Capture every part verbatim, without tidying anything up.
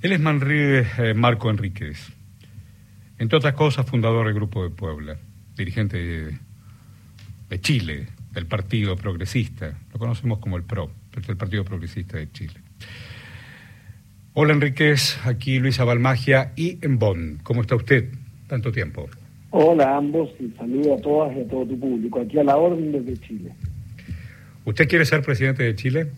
Él es Manri, eh, Marco Enríquez, entre otras cosas fundador del Grupo de Puebla, dirigente de, de Chile, del Partido Progresista, lo conocemos como el P R O, pero es el Partido Progresista de Chile. Hola Enríquez, aquí Luisa Balmagia y en Bonn. ¿Cómo está usted? Tanto tiempo. Hola a ambos y saludo a todas y a todo tu público, aquí a la orden desde Chile. ¿Usted quiere ser presidente de Chile?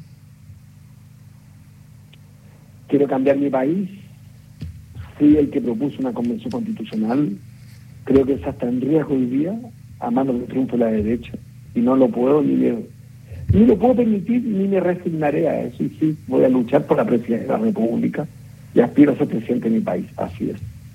Quiero cambiar mi país. Fui el que propuso una convención constitucional. Creo que esa está en riesgo hoy día, a manos del triunfo de la derecha. Y no lo puedo ni me, ni lo puedo permitir ni me resignaré a eso. Y sí, voy a luchar por la presidencia de la República y aspiro a ser presidente de mi país. Así es.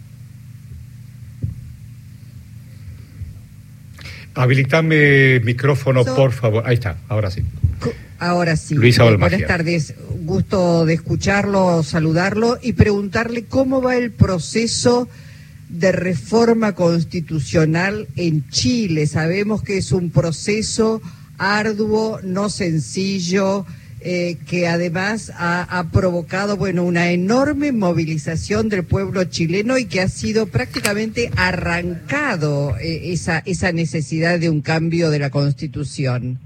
Habilitame micrófono, so, por favor. Ahí está, ahora sí. Ahora sí. Luisa Balmagia. Buenas tardes. Gusto de escucharlo, saludarlo y preguntarle cómo va el proceso de reforma constitucional en Chile. Sabemos que es un proceso arduo, no sencillo, eh, que además ha, ha provocado, bueno, una enorme movilización del pueblo chileno y que ha sido prácticamente arrancado eh, esa, esa necesidad de un cambio de la Constitución.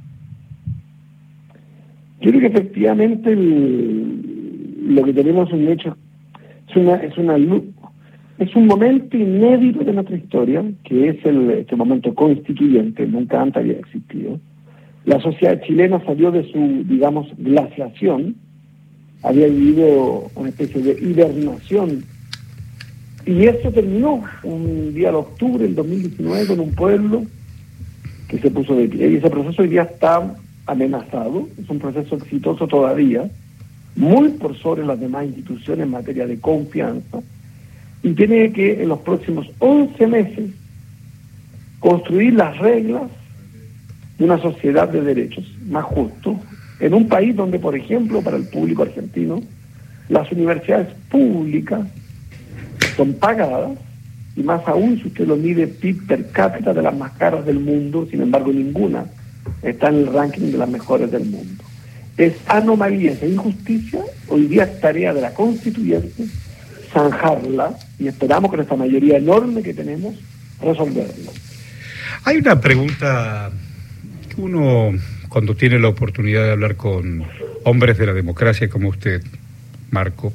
Yo creo que efectivamente el, lo que tenemos un hecho es una es una es un momento inédito de nuestra historia, que es el este momento constituyente, nunca antes había existido. La sociedad chilena salió de su, digamos, glaciación, había vivido una especie de hibernación, y eso terminó un día de octubre del dos mil diecinueve con un pueblo que se puso de pie, y ese proceso hoy día está amenazado. Es un proceso exitoso todavía, muy por sobre las demás instituciones en materia de confianza, y tiene que en los próximos once meses construir las reglas de una sociedad de derechos más justo, en un país donde, por ejemplo, para el público argentino, las universidades públicas son pagadas, y más aún si usted lo mide P I B per cápita, de las más caras del mundo. Sin embargo, ninguna está en el ranking de las mejores del mundo. Es anomalía, es injusticia. Hoy día es tarea de la constituyente zanjarla, y esperamos con esta mayoría enorme que tenemos resolverlo. Hay una pregunta que uno, cuando tiene la oportunidad de hablar con hombres de la democracia como usted, Marco,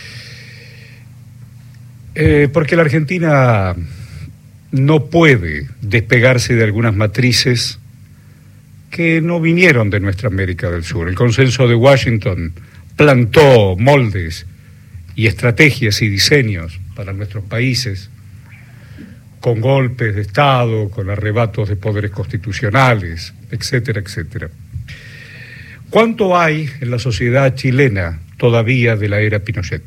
eh, porque la Argentina no puede despegarse de algunas matrices que no vinieron de nuestra América del Sur. El consenso de Washington plantó moldes y estrategias y diseños para nuestros países, con golpes de Estado, con arrebatos de poderes constitucionales, etcétera, etcétera. ¿Cuánto hay en la sociedad chilena todavía de la era Pinochet?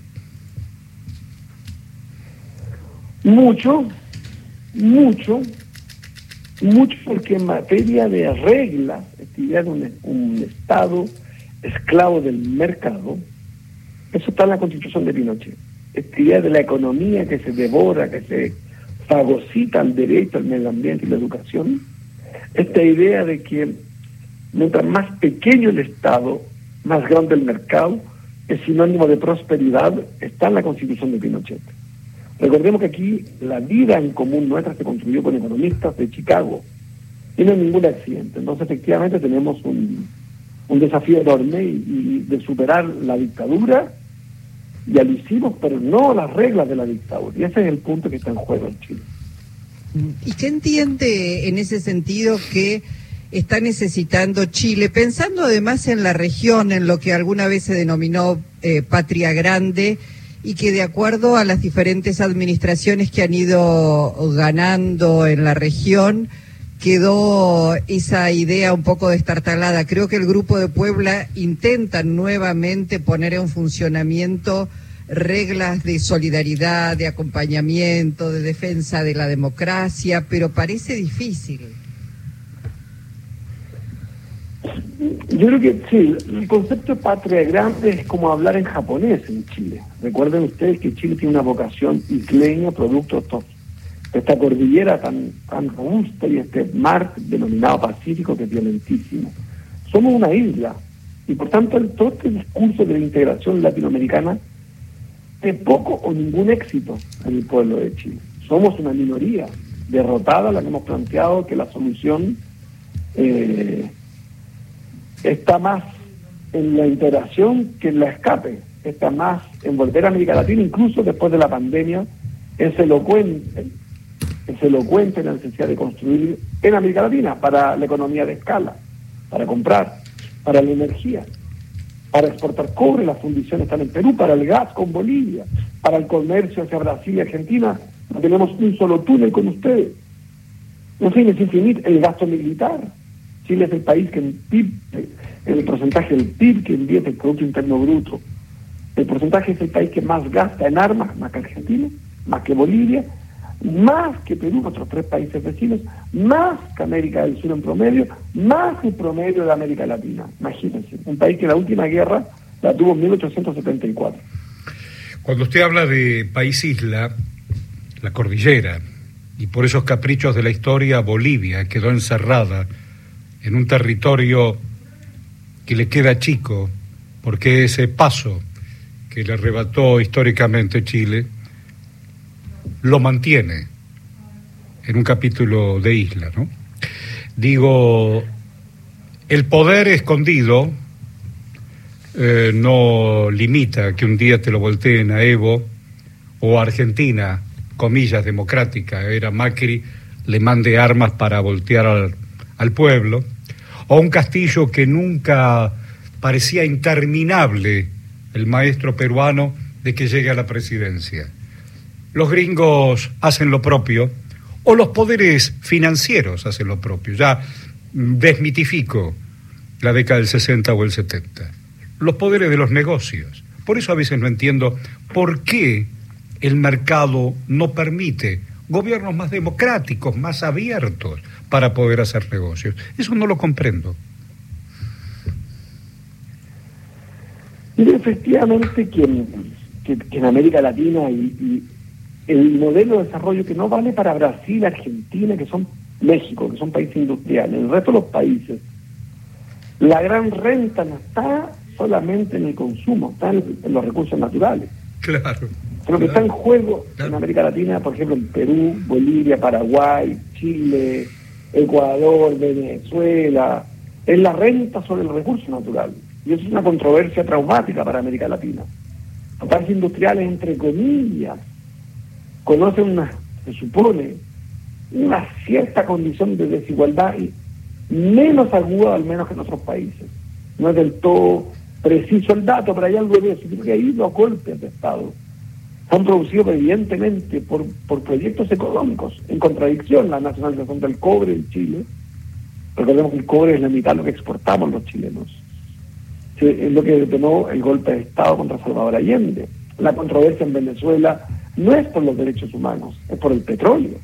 Mucho, mucho, mucho, porque en materia de reglas, esta idea de un, un Estado esclavo del mercado, eso está en la Constitución de Pinochet. Esta idea de la economía que se devora, que se fagocita al derecho, al medio ambiente y la educación, esta idea de que mientras más pequeño el Estado, más grande el mercado, es sinónimo de prosperidad, está en la Constitución de Pinochet. Recordemos que aquí la vida en común nuestra se construyó con economistas de Chicago y no hay ningún accidente. Entonces, efectivamente, tenemos un, un desafío enorme y, y de superar la dictadura. Ya lo hicimos, pero no las reglas de la dictadura. Y ese es el punto que está en juego en Chile. ¿Y qué entiende en ese sentido que está necesitando Chile, pensando además en la región, en lo que alguna vez se denominó eh, Patria Grande, y que de acuerdo a las diferentes administraciones que han ido ganando en la región, quedó esa idea un poco destartalada? Creo que el Grupo de Puebla intenta nuevamente poner en funcionamiento reglas de solidaridad, de acompañamiento, de defensa de la democracia, pero parece difícil. Yo creo que sí, el concepto de patria grande es como hablar en japonés en Chile. Recuerden ustedes que Chile tiene una vocación isleña, producto de estos esta cordillera tan, tan robusta y este mar denominado Pacífico, que es violentísimo. Somos una isla, y por tanto el, todo este discurso de la integración latinoamericana de poco o ningún éxito en el pueblo de Chile. Somos una minoría derrotada, la que hemos planteado que la solución eh, está más en la integración que en la escape, está más en volver a América Latina, incluso después de la pandemia. Es elocuente, es elocuente la necesidad de construir en América Latina para la economía de escala, para comprar, para la energía, para exportar cobre. Las fundiciones están en Perú, para el gas con Bolivia, para el comercio hacia Brasil y Argentina. No tenemos un solo túnel con ustedes. En fin, es infinito. El gasto militar. Chile es el país que en P I B, en el porcentaje del P I B que invierte el Producto Interno Bruto, el porcentaje es el país que más gasta en armas, más que Argentina, más que Bolivia, más que Perú, otros tres países vecinos, más que América del Sur en promedio, más que el promedio de América Latina. Imagínense, un país que la última guerra la tuvo en mil ochocientos setenta y cuatro. Cuando usted habla de país isla, la cordillera, y por esos caprichos de la historia, Bolivia quedó encerrada en un territorio que le queda chico, porque ese paso que le arrebató históricamente Chile lo mantiene en un capítulo de isla, ¿no? Digo, el poder escondido eh, no limita que un día te lo volteen a Evo o a Argentina, comillas, democrática, era Macri, le mande armas para voltear al, al pueblo, o un Castillo que nunca parecía interminable, el maestro peruano, de que llegue a la presidencia. Los gringos hacen lo propio, o los poderes financieros hacen lo propio. Ya desmitifico la década del sesenta o el setenta. Los poderes de los negocios. Por eso a veces no entiendo por qué el mercado no permite gobiernos más democráticos, más abiertos para poder hacer negocios. Eso no lo comprendo. Y efectivamente que en, que, que en América Latina y, y el modelo de desarrollo que no vale para Brasil, Argentina, que son México, que son países industriales, el resto de los países, la gran renta no está solamente en el consumo, está en, en los recursos naturales. Claro. Pero que claro, está en juego claro. En América Latina, por ejemplo, en Perú, Bolivia, Paraguay, Chile, Ecuador, Venezuela, es la renta sobre el recurso natural. Y eso es una controversia traumática para América Latina. Los países industriales, entre comillas, conocen una, se supone, una cierta condición de desigualdad y menos aguda al menos que en otros países. No es del todo preciso el dato, pero hay algo de eso. Creo que ha ido a golpes de Estado. Se han producido evidentemente por, por proyectos económicos, en contradicción, la nacionalización del cobre en Chile. Recordemos que el cobre es la mitad de lo que exportamos los chilenos. Es lo que detonó el golpe de Estado contra Salvador Allende. La controversia en Venezuela no es por los derechos humanos, es por el petróleo.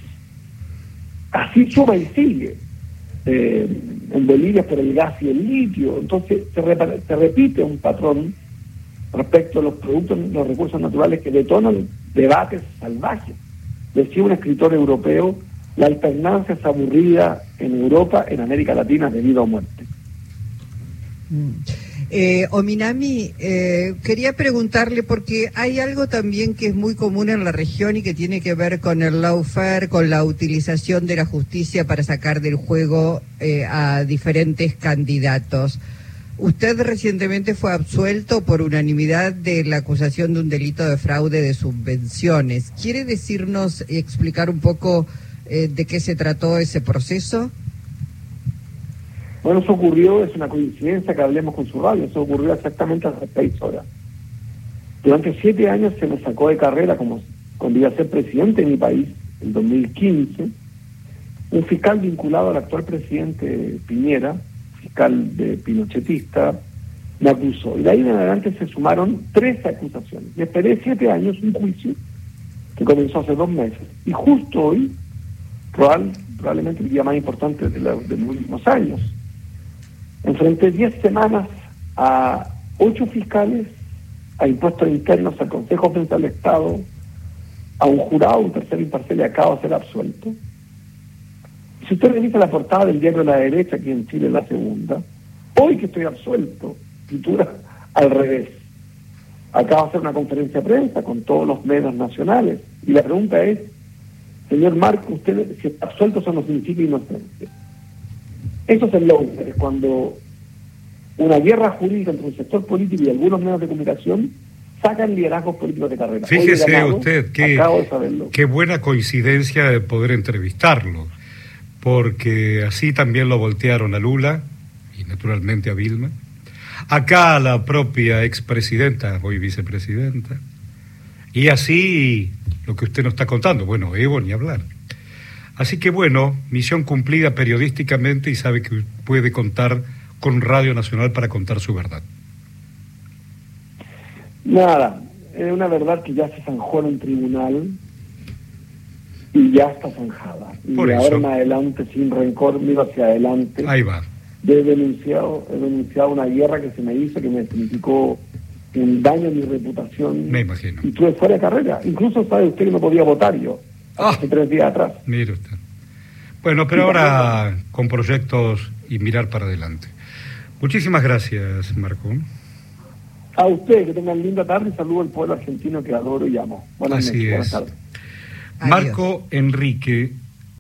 Así suma y sigue. Eh, en Bolivia es por el gas y el litio. Entonces se, rep- se repite un patrón respecto a los productos, los recursos naturales que detonan debates salvajes. Decía un escritor europeo, la alternancia es aburrida en Europa, en América Latina, de vida o muerte. Mm. Eh, Ominami, eh, quería preguntarle, porque hay algo también que es muy común en la región y que tiene que ver con el lawfare, con la utilización de la justicia para sacar del juego eh, a diferentes candidatos. Usted recientemente fue absuelto por unanimidad de la acusación de un delito de fraude de subvenciones. ¿Quiere decirnos y explicar un poco eh, de qué se trató ese proceso? Bueno, eso ocurrió, es una coincidencia que hablemos con su radio, eso ocurrió exactamente hace seis horas. Durante siete años se me sacó de carrera como cuando iba a ser presidente de mi país, en dos mil quince, un fiscal vinculado al actual presidente Piñera, fiscal de pinochetista, me acusó. Y de ahí en adelante se sumaron tres acusaciones. Y esperé siete años un juicio que comenzó hace dos meses. Y justo hoy, probable, probablemente el día más importante de, la, de los últimos años, enfrenté diez semanas a ocho fiscales, a impuestos internos, al Consejo Central del Estado, a un jurado, un tercer imparcial, y acabo de ser absuelto. Si usted revisa la portada del diario La Derecha, aquí en Chile, La Segunda, hoy que estoy absuelto, titula al revés. acaba de hacer una conferencia de prensa con todos los medios nacionales. Y la pregunta es, señor Marco, usted, si está absuelto, eso no significa inocente. Eso es el logro, es cuando una guerra jurídica entre un sector político y algunos medios de comunicación sacan liderazgos políticos de carrera. Fíjese ganado, usted, qué, de qué buena coincidencia de poder entrevistarlo, porque así también lo voltearon a Lula y naturalmente a Vilma. Acá a la propia expresidenta, hoy vicepresidenta, y así lo que usted nos está contando, bueno, Evo ni hablar. Así que bueno, misión cumplida periodísticamente y sabe que puede contar con Radio Nacional para contar su verdad. Nada, es una verdad que ya se zanjó en un tribunal y ya está zanjada. Por y eso. ahora en adelante, sin rencor, miro hacia adelante. Ahí va. He denunciado, he denunciado una guerra que se me hizo, que me significó un daño a mi reputación. Me imagino. Y estuve fuera de carrera. Incluso sabe usted que no podía votar yo, Ah, hace tres días atrás. Mire usted. Bueno, pero ahora con proyectos y mirar para adelante. Muchísimas gracias, Marco. A usted, que tengan linda tarde y saludo al pueblo argentino que adoro y amo. Buenas Así noches, es. buenas tardes. Marco Enrique